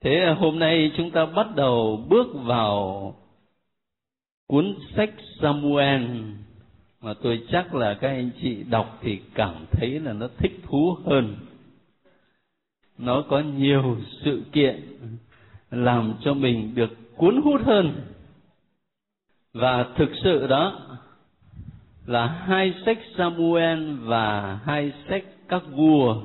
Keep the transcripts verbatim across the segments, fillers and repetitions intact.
Thế hôm nay chúng ta bắt đầu bước vào cuốn sách Samuel mà tôi chắc là các anh chị đọc thì cảm thấy là nó thích thú hơn. Nó có nhiều sự kiện làm cho mình được cuốn hút hơn. Và thực sự đó là hai sách Samuel và hai sách các vua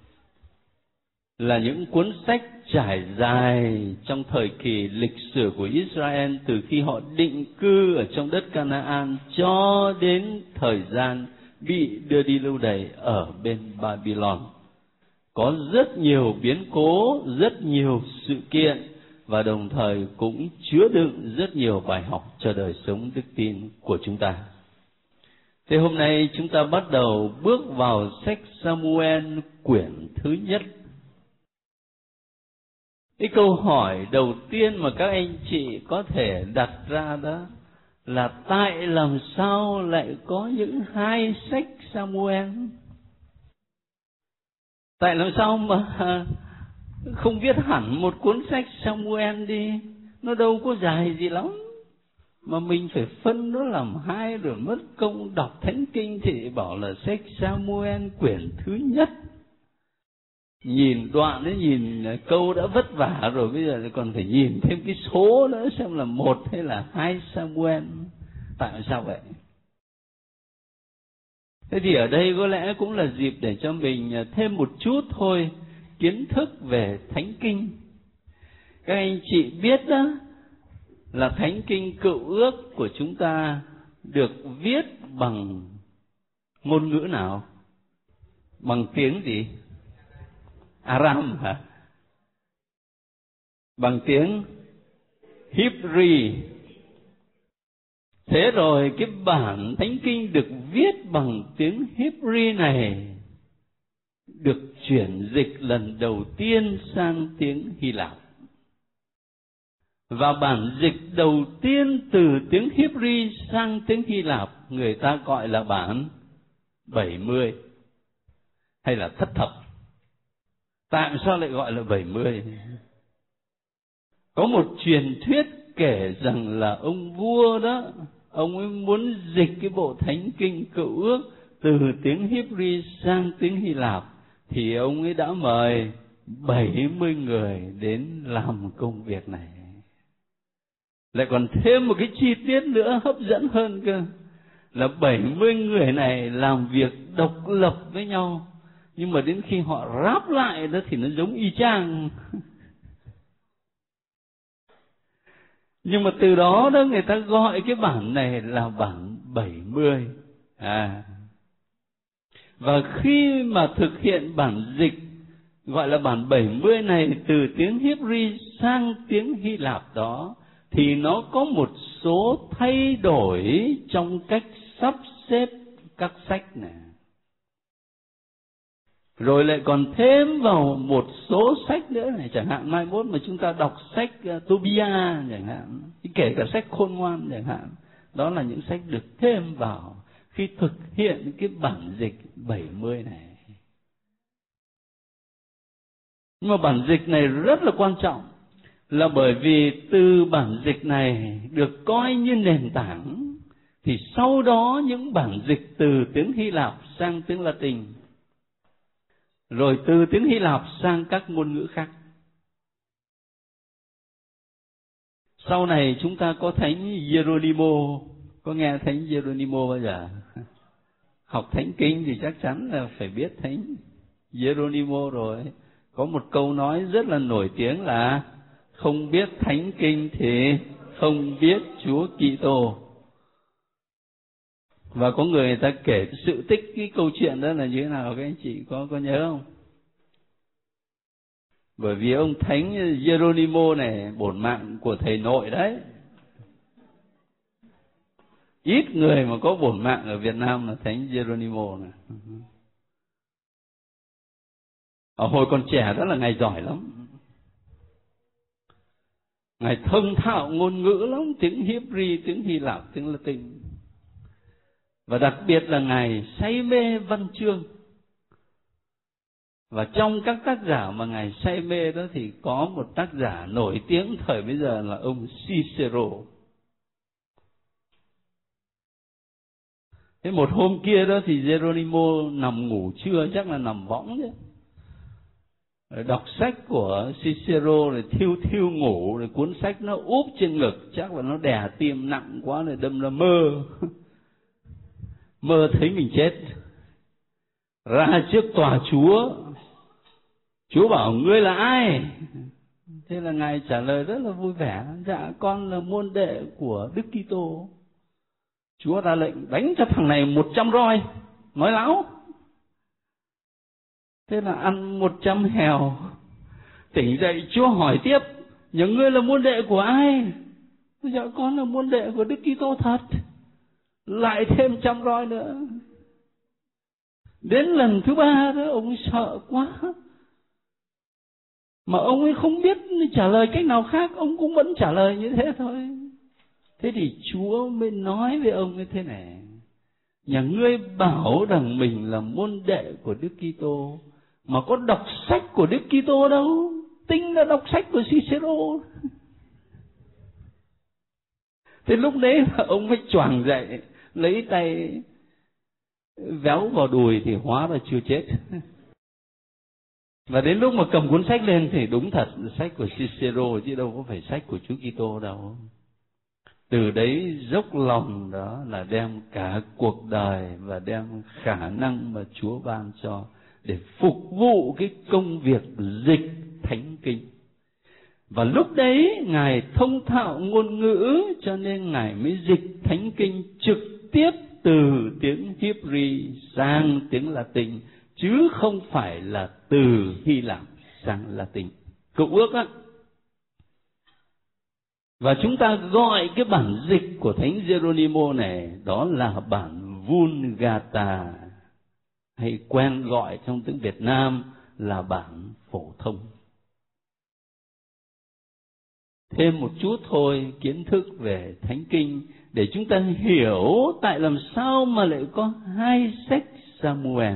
là những cuốn sách trải dài trong thời kỳ lịch sử của Israel, từ khi họ định cư ở trong đất Canaan cho đến thời gian bị đưa đi lưu đày ở bên Babylon. Có rất nhiều biến cố, rất nhiều sự kiện, và đồng thời cũng chứa đựng rất nhiều bài học cho đời sống đức tin của chúng ta. Thế hôm nay chúng ta bắt đầu bước vào sách Samuel quyển thứ nhất. Cái câu hỏi đầu tiên mà các anh chị có thể đặt ra đó là tại làm sao lại có những hai sách Samuel? Tại làm sao mà không viết hẳn một cuốn sách Samuel đi? Nó đâu có dài gì lắm, mà mình phải phân nó làm hai rồi mất công đọc thánh kinh thì bảo là sách Samuel quyển thứ nhất. Nhìn đoạn ấy, nhìn câu đã vất vả rồi, bây giờ còn phải nhìn thêm cái số nữa xem là một hay là hai Samuel. Tại sao vậy? Thế thì ở đây có lẽ cũng là dịp để cho mình thêm một chút thôi kiến thức về thánh kinh. Các anh chị biết đó là thánh kinh Cựu Ước của chúng ta được viết bằng ngôn ngữ nào? Bằng tiếng gì? Aram hả? Bằng tiếng Hebrew. Thế rồi cái bản thánh kinh được viết bằng tiếng Hebrew này được chuyển dịch lần đầu tiên sang tiếng Hy Lạp. Và bản dịch đầu tiên từ tiếng Hebrew sang tiếng Hy Lạp người ta gọi là bản bảy mươi hay là thất thập. Tại sao lại gọi là bảy mươi? Có một truyền thuyết kể rằng là ông vua đó, ông ấy muốn dịch cái bộ thánh kinh Cựu Ước từ tiếng Hebrew sang tiếng Hy Lạp, thì ông ấy đã mời bảy mươi người đến làm công việc này. Lại còn thêm một cái chi tiết nữa hấp dẫn hơn cơ, là bảy mươi người này làm việc độc lập với nhau, nhưng mà đến khi họ ráp lại đó thì nó giống y chang. Nhưng mà từ đó đó người ta gọi cái bản này là bản bảy mươi. À. Và khi mà thực hiện bản dịch gọi là bản bảy mươi này từ tiếng Hebrew sang tiếng Hy Lạp đó, thì nó có một số thay đổi trong cách sắp xếp các sách này. Rồi lại còn thêm vào một số sách nữa này, chẳng hạn mai mốt mà chúng ta đọc sách uh, Tobia chẳng hạn, kể cả sách Khôn Ngoan chẳng hạn, đó là những sách được thêm vào khi thực hiện cái bản dịch bảy mươi này. Nhưng mà bản dịch này rất là quan trọng, là bởi vì từ bản dịch này được coi như nền tảng, thì sau đó những bản dịch từ tiếng Hy Lạp sang tiếng Latin, rồi từ tiếng Hy Lạp sang các ngôn ngữ khác. Sau này chúng ta có thánh Geronimo, có nghe thánh Geronimo bao giờ? Học thánh kinh thì chắc chắn là phải biết thánh Geronimo rồi. Có một câu nói rất là nổi tiếng là không biết thánh kinh thì không biết Chúa Kitô. Và có người, người ta kể sự tích cái câu chuyện đó là như thế nào, các anh chị có có nhớ không? Bởi vì ông thánh Geronimo này bổn mạng của thầy nội đấy. Ít người mà có bổn mạng ở Việt Nam là thánh Geronimo này. Ở hồi còn trẻ đó là ngài giỏi lắm. Ngài thông thạo ngôn ngữ lắm, tiếng Hebrew, tiếng Hy Lạp, tiếng Latin. Và đặc biệt là ngài say mê văn chương. Và trong các tác giả mà Ngài say mê đó thì có một tác giả nổi tiếng thời bây giờ là ông Cicero. Thế một hôm kia đó thì Geronimo nằm ngủ trưa, chắc là nằm võng chứ. Đọc sách của Cicero rồi thiêu thiêu ngủ, rồi cuốn sách nó úp trên ngực, chắc là nó đè tim nặng quá rồi đâm ra mơ. Mơ thấy mình chết. Ra trước tòa Chúa, Chúa bảo ngươi là ai? Thế là Ngài trả lời rất là vui vẻ, dạ con là môn đệ của Đức Kitô. Chúa ra lệnh đánh cho thằng này một trăm roi, nói láo. Thế là ăn một trăm hèo. Tỉnh dậy Chúa hỏi tiếp, nhà ngươi là môn đệ của ai? Dạ con là môn đệ của Đức Kitô thật. Lại thêm trăm roi nữa. Đến lần thứ ba đó ông sợ quá, mà ông ấy không biết trả lời cách nào khác, ông cũng vẫn trả lời như thế thôi. Thế thì Chúa mới nói với ông như thế này, nhà ngươi bảo rằng mình là môn đệ của Đức Kitô, mà có đọc sách của Đức Kitô đâu, tinh là đọc sách của Cicero. Thế lúc đấy là ông mới choàng dậy, lấy tay véo vào đùi thì hóa ra chưa chết. Và đến lúc mà cầm cuốn sách lên thì đúng thật là sách của Cicero chứ đâu có phải sách của Chúa Kitô đâu. Từ đấy dốc lòng đó là đem cả cuộc đời và đem khả năng mà Chúa ban cho để phục vụ cái công việc dịch thánh kinh. Và lúc đấy Ngài thông thạo ngôn ngữ, cho nên Ngài mới dịch thánh kinh trực tiếp từ tiếng Hebrew sang tiếng Latin, chứ không phải là từ Hy Lạp sang Latin. Cựu ước á. Và chúng ta gọi cái bản dịch của Thánh Geronimo này đó là bản Vulgata, hay quen gọi trong tiếng Việt Nam là bản phổ thông. Thêm một chút thôi kiến thức về Thánh Kinh để chúng ta hiểu tại làm sao mà lại có hai sách Samuel.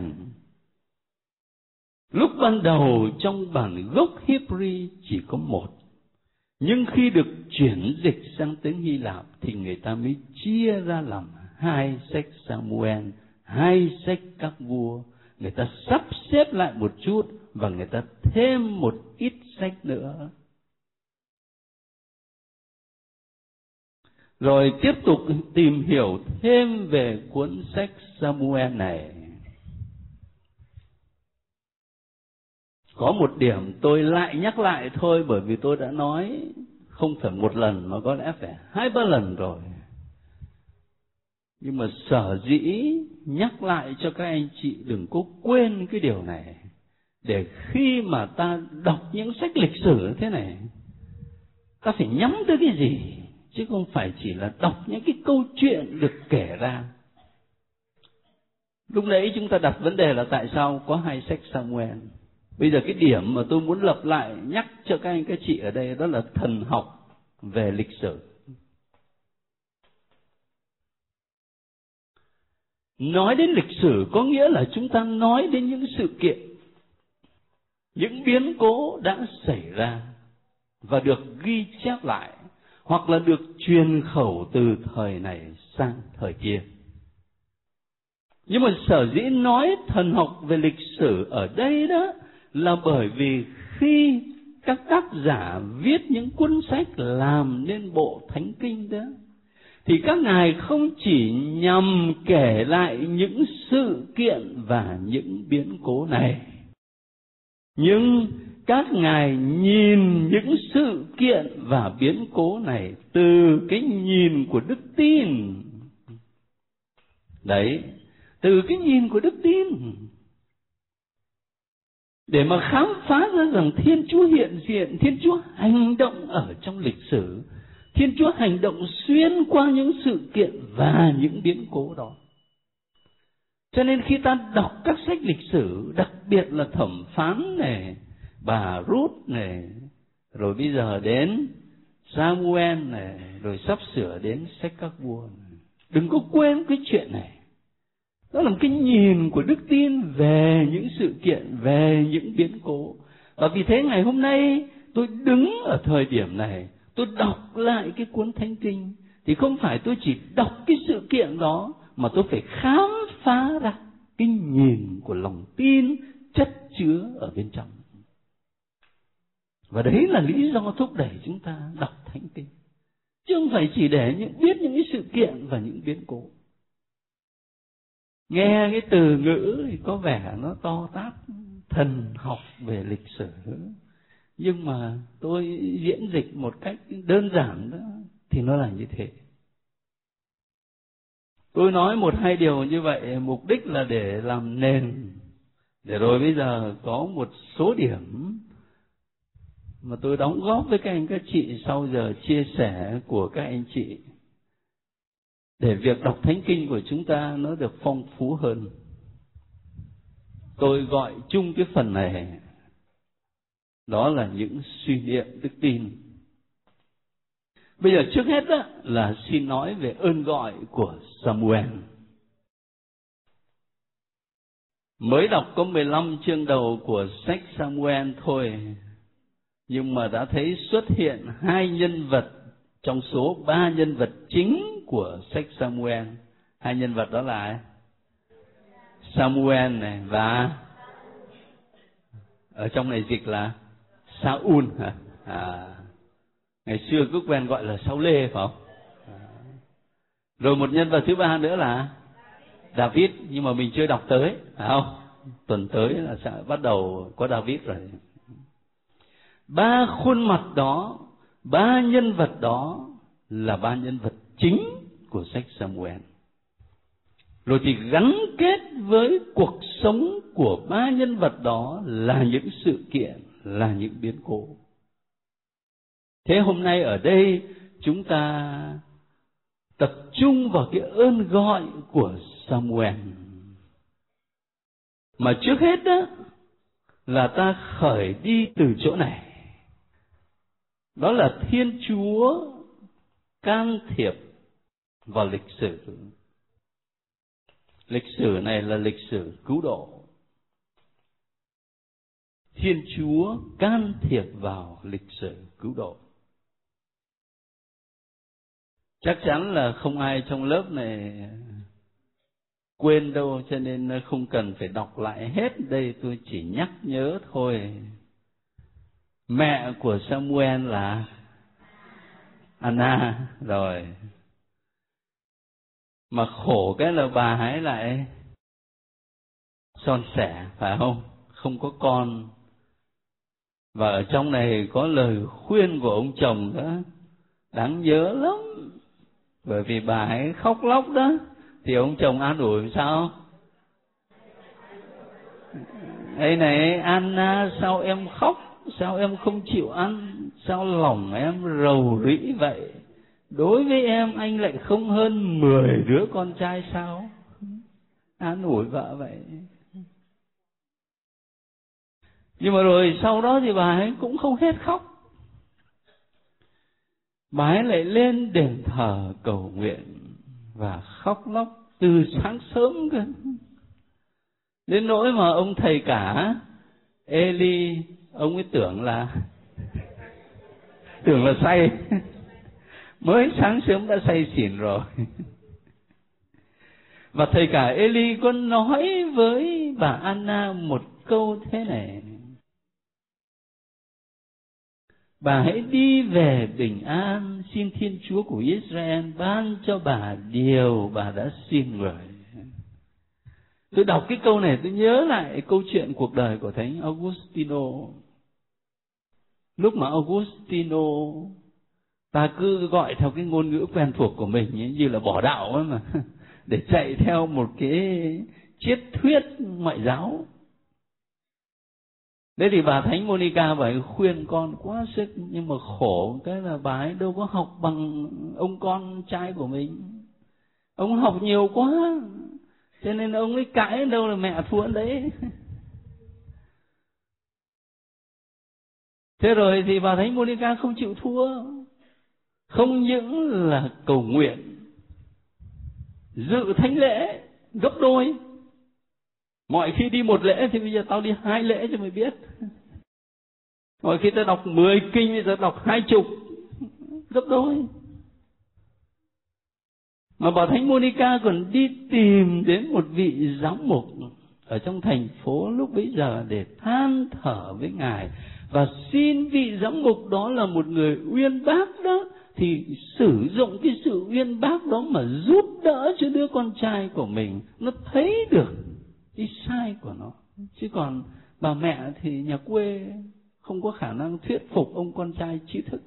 Lúc ban đầu trong bản gốc Hebrew chỉ có một, nhưng khi được chuyển dịch sang tiếng Hy Lạp thì người ta mới chia ra làm hai sách Samuel, hai sách các vua. Người ta sắp xếp lại một chút và người ta thêm một ít sách nữa. Rồi tiếp tục tìm hiểu thêm về cuốn sách Samuel này. Có một điểm tôi lại nhắc lại thôi, bởi vì tôi đã nói không phải một lần mà có lẽ phải hai ba lần rồi. Nhưng mà sở dĩ nhắc lại cho các anh chị đừng có quên cái điều này, để khi mà ta đọc những sách lịch sử thế này, ta phải nhắm tới cái gì, chứ không phải chỉ là đọc những cái câu chuyện được kể ra. Lúc nãy chúng ta đặt vấn đề là tại sao có hai sách Samuel. Bây giờ cái điểm mà tôi muốn lặp lại nhắc cho các anh các chị ở đây đó là thần học về lịch sử. Nói đến lịch sử có nghĩa là chúng ta nói đến những sự kiện, những biến cố đã xảy ra và được ghi chép lại, hoặc là được truyền khẩu từ thời này sang thời kia. Nhưng mà sở dĩ nói thần học về lịch sử ở đây đó là bởi vì khi các tác giả viết những cuốn sách làm nên bộ Thánh Kinh đó, thì các ngài không chỉ nhằm kể lại những sự kiện và những biến cố này, nhưng các ngài nhìn những sự kiện và biến cố này từ cái nhìn của đức tin. Đấy, từ cái nhìn của đức tin, để mà khám phá ra rằng Thiên Chúa hiện diện, Thiên Chúa hành động ở trong lịch sử, Thiên Chúa hành động xuyên qua những sự kiện và những biến cố đó. Cho nên khi ta đọc các sách lịch sử, đặc biệt là Thẩm Phán này, Bà Rút này, rồi bây giờ đến Samuel này, rồi sắp sửa đến sách các vua này, đừng có quên cái chuyện này. Đó là một cái nhìn của đức tin về những sự kiện, về những biến cố. Và vì thế ngày hôm nay tôi đứng ở thời điểm này, tôi đọc lại cái cuốn Thánh Kinh, thì không phải tôi chỉ đọc cái sự kiện đó, mà tôi phải khám phá ra cái nhìn của lòng tin chất chứa ở bên trong. Và đấy là lý do thúc đẩy chúng ta đọc Thánh Kinh, chứ không phải chỉ để những, biết những cái sự kiện và những biến cố. Nghe cái từ ngữ thì có vẻ nó to tát, thần học về lịch sử, nhưng mà tôi diễn dịch một cách đơn giản đó, thì nó là như thế. Tôi nói một hai điều như vậy mục đích là để làm nền, để rồi bây giờ có một số điểm mà tôi đóng góp với các anh các chị sau giờ chia sẻ của các anh chị, để việc đọc Thánh Kinh của chúng ta nó được phong phú hơn. Tôi gọi chung cái phần này đó là những suy niệm đức tin. Bây giờ trước hết đó là xin nói về ơn gọi của Samuel. Mới đọc có mười lăm chương đầu của sách Samuel thôi, nhưng mà đã thấy xuất hiện hai nhân vật trong số ba nhân vật chính của sách Samuel. Hai nhân vật đó là Samuel này và ở trong này dịch là Saul hả? À, ngày xưa cứ quen gọi là Sao Lê phải không? À. Rồi một nhân vật thứ ba nữa là David, nhưng mà mình chưa đọc tới, phải không? Tuần tới là sẽ bắt đầu có David rồi. Ba khuôn mặt đó, ba nhân vật đó là ba nhân vật chính của sách Samuel. Rồi thì gắn kết với cuộc sống của ba nhân vật đó là những sự kiện, là những biến cố. Thế hôm nay ở đây chúng ta tập trung vào cái ơn gọi của Samuel. Mà trước hết đó là ta khởi đi từ chỗ này. Đó là Thiên Chúa can thiệp vào lịch sử. Lịch sử này là lịch sử cứu độ. Thiên Chúa can thiệp vào lịch sử cứu độ. Chắc chắn là không ai trong lớp này quên đâu, cho nên không cần phải đọc lại hết. Đây tôi chỉ nhắc nhớ thôi. Mẹ của Samuel là Anna rồi. Mà khổ cái là bà ấy lại son sẻ, phải không? Không có con. Và ở trong này có lời khuyên của ông chồng đó, đáng nhớ lắm. Bởi vì bà ấy khóc lóc đó, thì ông chồng an ủi sao? Ê này Anna, sao em khóc? Sao em không chịu ăn? Sao lòng em rầu rĩ vậy? Đối với em anh lại không hơn mười đứa con trai sao? An ủi vợ vậy. Nhưng mà rồi sau đó thì bà ấy cũng không hết khóc. Bà ấy lại lên đền thờ cầu nguyện và khóc lóc từ sáng sớm cơ. Đến nỗi mà ông thầy cả Eli, ông ấy tưởng là tưởng là say. Mới sáng sớm đã say xỉn rồi. Và thầy cả Eli có nói với bà Anna một câu thế này: bà hãy đi về bình an, xin Thiên Chúa của Israel ban cho bà điều bà đã xin người. Tôi đọc cái câu này tôi nhớ lại câu chuyện cuộc đời của Thánh Augustino. Lúc mà Augustino, ta cứ gọi theo cái ngôn ngữ quen thuộc của mình ấy, như là bỏ đạo ấy mà, để chạy theo một cái triết thuyết ngoại giáo. Thế thì bà Thánh Monica bà ấy khuyên con quá sức, nhưng mà khổ cái là bà ấy đâu có học bằng ông con trai của mình. Ông học nhiều quá, cho nên ông ấy cãi đâu là mẹ thua đấy. Thế rồi thì bà Thánh Monica không chịu thua. Không những là cầu nguyện, dự thánh lễ, gấp đôi. Mọi khi đi một lễ thì bây giờ tao đi hai lễ cho mày biết. Mọi khi tao đọc mười kinh, bây giờ đọc hai chục, gấp đôi. Mà Bảo Thánh Monica còn đi tìm đến một vị giám mục ở trong thành phố lúc bấy giờ để than thở với Ngài và xin vị giám mục đó là một người uyên bác đó, thì sử dụng cái sự uyên bác đó mà giúp đỡ cho đứa con trai của mình nó thấy được cái sai của nó. Chứ còn bà mẹ thì nhà quê không có khả năng thuyết phục ông con trai trí thức.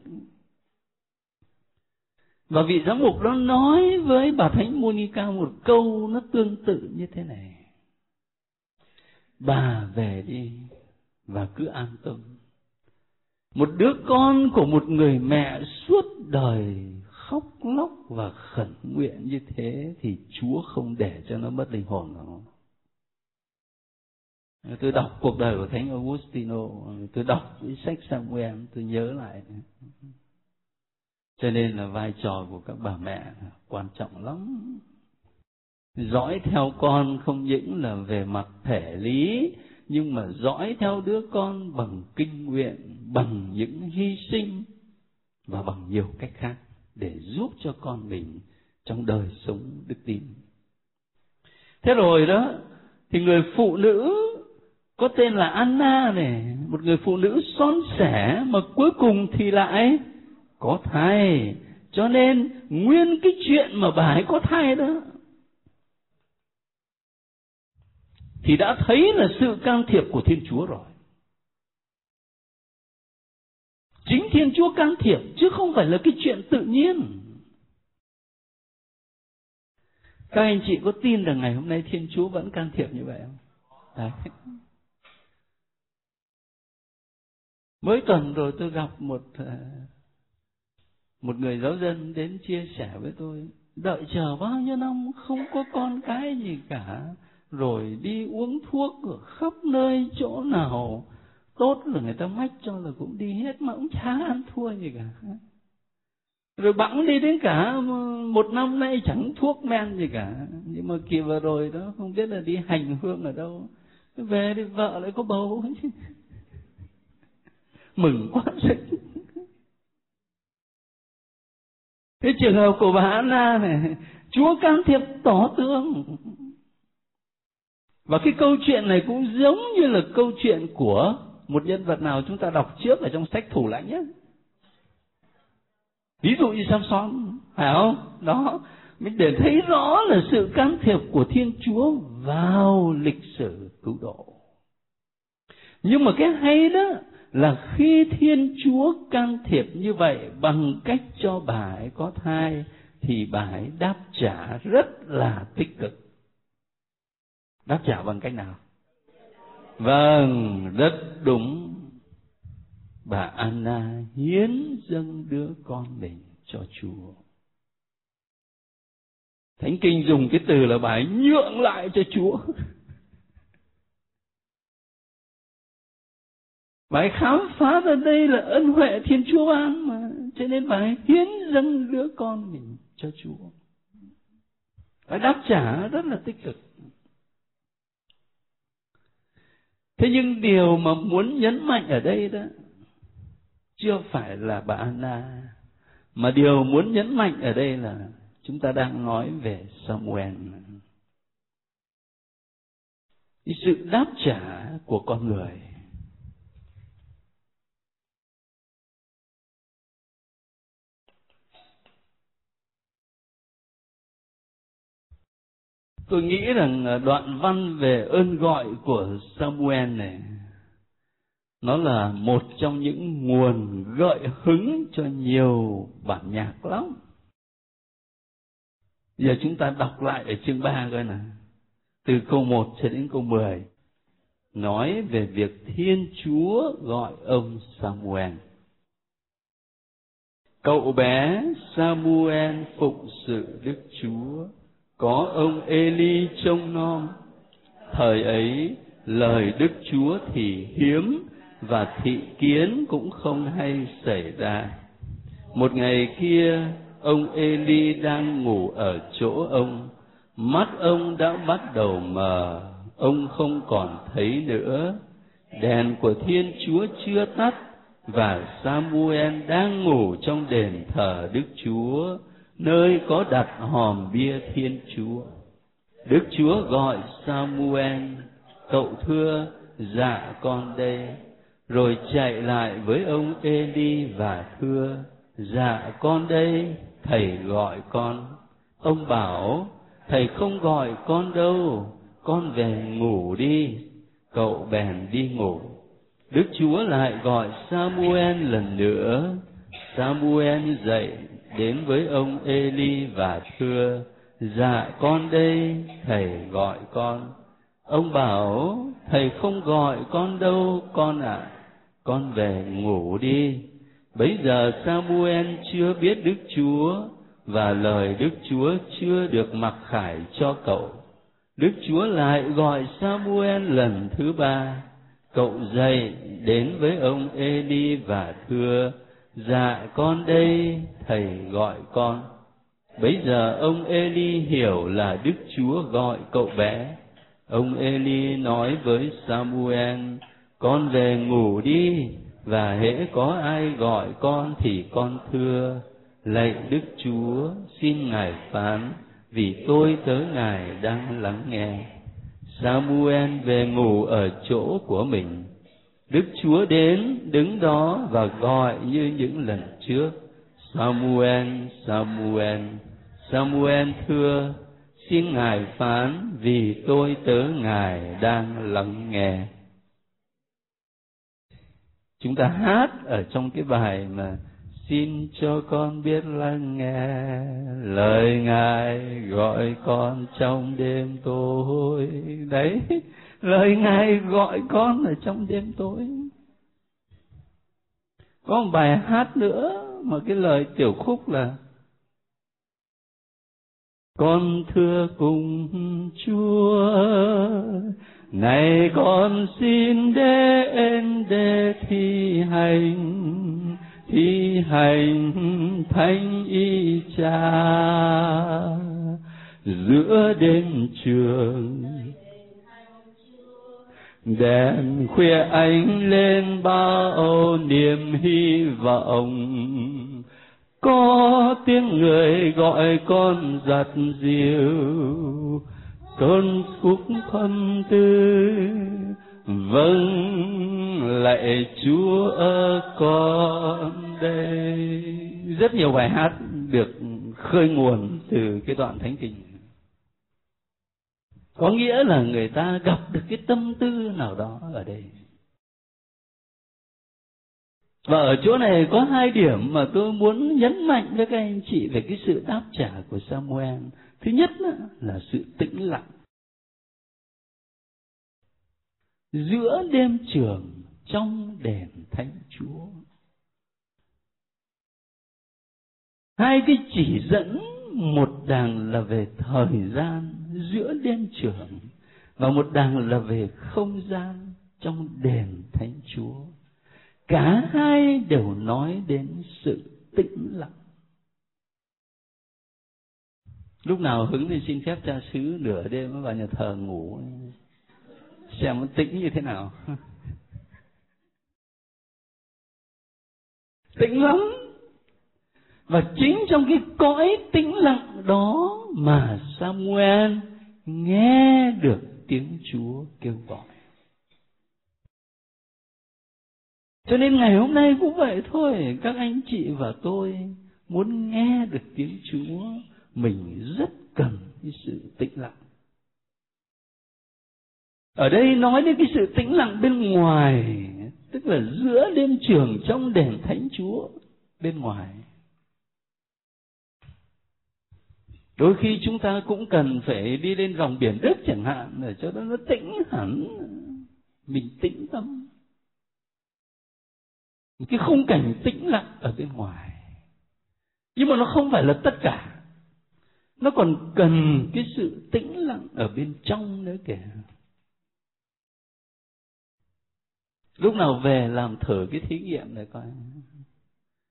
Và vị giám mục đó nói với bà Thánh Monica một câu nó tương tự như thế này: bà về đi và cứ an tâm. Một đứa con của một người mẹ suốt đời khóc lóc và khẩn nguyện như thế thì Chúa không để cho nó mất linh hồn đâu. Tôi đọc cuộc đời của Thánh Augustino, tôi đọc cái sách Samuel, tôi nhớ lại. Cho nên là vai trò của các bà mẹ quan trọng lắm. Dõi theo con không những là về mặt thể lý, nhưng mà dõi theo đứa con bằng kinh nguyện, bằng những hy sinh và bằng nhiều cách khác để giúp cho con mình trong đời sống đức tin. Thế rồi đó, thì người phụ nữ có tên là Anna này, một người phụ nữ son sẻ mà cuối cùng thì lại có thai. Cho nên nguyên cái chuyện mà bà ấy có thai đó thì đã thấy là sự can thiệp của Thiên Chúa rồi. Chính Thiên Chúa can thiệp chứ không phải là cái chuyện tự nhiên. Các anh chị có tin rằng ngày hôm nay Thiên Chúa vẫn can thiệp như vậy không? Đấy. Mới tuần rồi tôi gặp một một người giáo dân đến chia sẻ với tôi, đợi chờ bao nhiêu năm không có con cái gì cả, rồi đi uống thuốc ở khắp nơi, chỗ nào tốt là người ta mách cho là cũng đi hết mà cũng chả ăn thua gì cả. Rồi bẵng đi đến cả một năm nay chẳng thuốc men gì cả. Nhưng mà kỳ vừa rồi đó không biết là đi hành hương ở đâu, về thì vợ lại có bầu. Mừng quá sức. Cái trường hợp của bà Anna này, Chúa can thiệp tỏ tường. Và cái câu chuyện này cũng giống như là câu chuyện của một nhân vật nào chúng ta đọc trước ở trong sách Thủ Lãnh nhé. Ví dụ như Samson, phải không? Đó, mình để thấy rõ là sự can thiệp của Thiên Chúa vào lịch sử cứu độ. Nhưng mà cái hay đó là khi Thiên Chúa can thiệp như vậy bằng cách cho bà ấy có thai, thì bà ấy đáp trả rất là tích cực. Đáp trả bằng cách nào? Vâng, rất đúng. Bà Anna hiến dâng đứa con mình cho Chúa. Thánh Kinh dùng cái từ là bà ấy nhượng lại cho Chúa. Bà ấy khám phá ra đây là ân huệ Thiên Chúa ban mà, cho nên bà ấy hiến dâng đứa con mình cho Chúa. Bà ấy đáp trả rất là tích cực. Thế nhưng điều mà muốn nhấn mạnh ở đây đó chưa phải là bà Anna, mà điều muốn nhấn mạnh ở đây là chúng ta đang nói về Samuel. Cái sự đáp trả của con người. Tôi nghĩ rằng đoạn văn về ơn gọi của Samuel này, nó là một trong những nguồn gợi hứng cho nhiều bản nhạc lắm. Giờ chúng ta đọc lại ở chương ba coi nào, từ câu một cho đến câu mười, nói về việc Thiên Chúa gọi ông Samuel. Cậu bé Samuel phụng sự Đức Chúa, có ông Eli trông nom. Thời ấy lời Đức Chúa thì hiếm và thị kiến cũng không hay xảy ra. Một ngày kia, ông Eli đang ngủ ở chỗ ông, mắt ông đã bắt đầu mờ, ông không còn thấy nữa. Đèn của Thiên Chúa chưa tắt, và Samuel đang ngủ trong đền thờ Đức Chúa, nơi có đặt hòm bia Thiên Chúa. Đức Chúa gọi Samuel: cậu thưa, dạ con đây. Rồi chạy lại với ông Eli và thưa: dạ con đây, thầy gọi con. Ông bảo: thầy không gọi con đâu, con về ngủ đi. Cậu bèn đi ngủ. Đức Chúa lại gọi Samuel lần nữa. Samuel dậy đến với ông Eli và thưa: dạ con đây, thầy gọi con. Ông bảo: thầy không gọi con đâu con ạ, à. Con về ngủ đi. Bấy giờ Samuel chưa biết Đức Chúa, và lời Đức Chúa chưa được mặc khải cho cậu. Đức Chúa lại gọi Samuel lần thứ ba. Cậu dậy đến với ông Eli và thưa: dạ con đây, thầy gọi con. Bấy giờ ông Eli hiểu là Đức Chúa gọi cậu bé. Ông Eli nói với Samuel: con về ngủ đi, và hễ có ai gọi con thì con thưa: lạy Đức Chúa, xin Ngài phán, vì tôi tớ Ngài đang lắng nghe. Samuel về ngủ ở chỗ của mình. Đức Chúa đến đứng đó và gọi như những lần trước: Samuel, Samuel. Samuel thưa: xin Ngài phán, vì tôi tớ Ngài đang lắng nghe. Chúng ta hát ở trong cái bài mà xin cho con biết lắng nghe lời Ngài gọi con trong đêm tối. Đấy, lời Ngài gọi con ở trong đêm tối. Có một bài hát nữa mà cái lời tiểu khúc là: con thưa cùng Chúa, này con xin đến để thi hành, thi hành thánh ý Cha. Giữa đêm trường đèn khuya ánh lên bao niềm hy vọng, có tiếng người gọi con giặt dịu, cơn khúc thân tư. Vâng, lạy Chúa ơ con đây. Rất nhiều bài hát được khơi nguồn từ cái đoạn thánh kinh. Có nghĩa là người ta gặp được cái tâm tư nào đó ở đây. Và ở chỗ này có hai điểm mà tôi muốn nhấn mạnh với các anh chị về cái sự đáp trả của Samuel. Thứ nhất là sự tĩnh lặng. Giữa đêm trường trong đền Thánh Chúa. Hai cái chỉ dẫn, một đằng là về thời gian giữa đêm trường, và một đằng là về không gian trong đền Thánh Chúa. Cả hai đều nói đến sự tĩnh lặng. Lúc nào hứng thì xin phép cha xứ nửa đêm mới vào nhà thờ ngủ, xem nó tĩnh như thế nào. Tĩnh lắm. Và chính trong cái cõi tĩnh lặng đó mà Samuel nghe được tiếng Chúa kêu gọi. Cho nên ngày hôm nay cũng vậy thôi, các anh chị và tôi muốn nghe được tiếng Chúa, mình rất cần cái sự tĩnh lặng. Ở đây nói đến cái sự tĩnh lặng bên ngoài, tức là giữa đêm trường trong đền Thánh Chúa bên ngoài. Đôi khi chúng ta cũng cần phải đi lên dòng biển Đức chẳng hạn, để cho nó tĩnh hẳn, mình tĩnh tâm. Cái khung cảnh tĩnh lặng ở bên ngoài. Nhưng mà nó không phải là tất cả. Nó còn cần cái sự tĩnh lặng ở bên trong nữa kìa. Lúc nào về làm thử cái thí nghiệm này coi.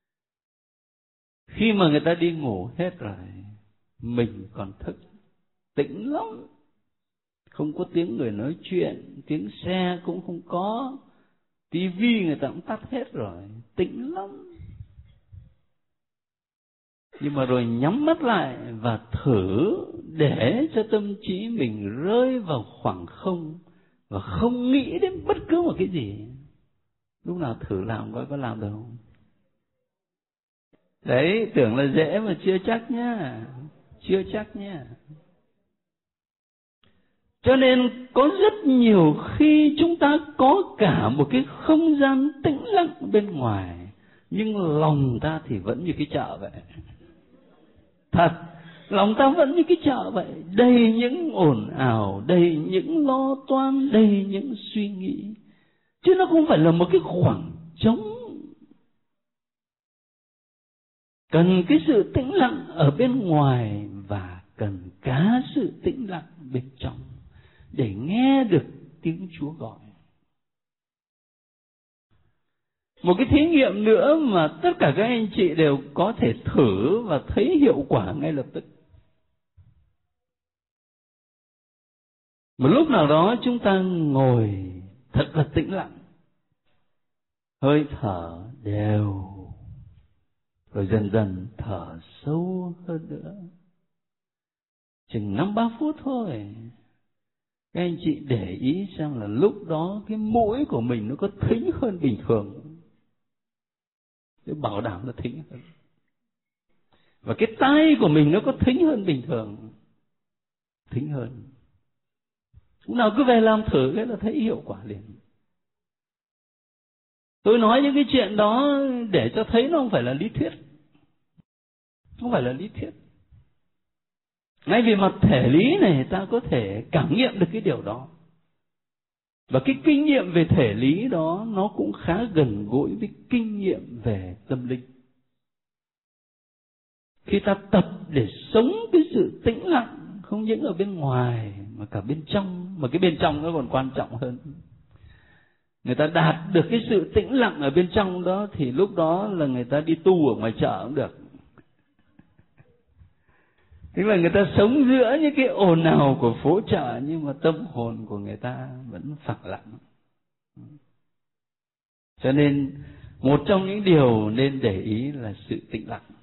Khi mà người ta đi ngủ hết rồi, mình còn thức, tĩnh lắm. Không có tiếng người nói chuyện, tiếng xe cũng không có, tivi người ta cũng tắt hết rồi, tĩnh lắm. Nhưng mà rồi nhắm mắt lại và thử để cho tâm trí mình rơi vào khoảng không và không nghĩ đến bất cứ một cái gì. Lúc nào thử làm coi có làm được không? Đấy, tưởng là dễ mà chưa chắc nhá, chưa chắc nhá. Cho nên có rất nhiều khi chúng ta có cả một cái không gian tĩnh lặng bên ngoài, nhưng lòng ta thì vẫn như cái chợ vậy. Thật, lòng ta vẫn như cái chợ vậy, đầy những ồn ào, đầy những lo toan, đầy những suy nghĩ. Chứ nó không phải là một cái khoảng trống. Cần cái sự tĩnh lặng ở bên ngoài và cần cả sự tĩnh lặng bên trong để nghe được tiếng Chúa gọi. Một cái thí nghiệm nữa mà tất cả các anh chị đều có thể thử và thấy hiệu quả ngay lập tức. Một lúc nào đó chúng ta ngồi thật là tĩnh lặng, hơi thở đều, rồi dần dần thở sâu hơn nữa. Chừng năm ba phút thôi. Các anh chị để ý xem là lúc đó cái mũi của mình nó có thính hơn bình thường. Tôi bảo đảm là thính hơn. Và cái tai của mình nó có thính hơn bình thường. Thính hơn. Lúc nào cứ về làm thử cái là thấy hiệu quả liền. Tôi nói những cái chuyện đó để cho thấy nó không phải là lý thuyết. Không phải là lý thuyết. Ngay vì mặt thể lý này ta có thể cảm nghiệm được cái điều đó. Và cái kinh nghiệm về thể lý đó nó cũng khá gần gũi với kinh nghiệm về tâm linh. Khi ta tập để sống cái sự tĩnh lặng, không những ở bên ngoài mà cả bên trong, mà cái bên trong nó còn quan trọng hơn. Người ta đạt được cái sự tĩnh lặng ở bên trong đó thì lúc đó là người ta đi tu ở ngoài chợ cũng được. Tức là người ta sống giữa những cái ồn ào của phố chợ nhưng mà tâm hồn của người ta vẫn phẳng lặng. Cho nên một trong những điều nên để ý là sự tĩnh lặng.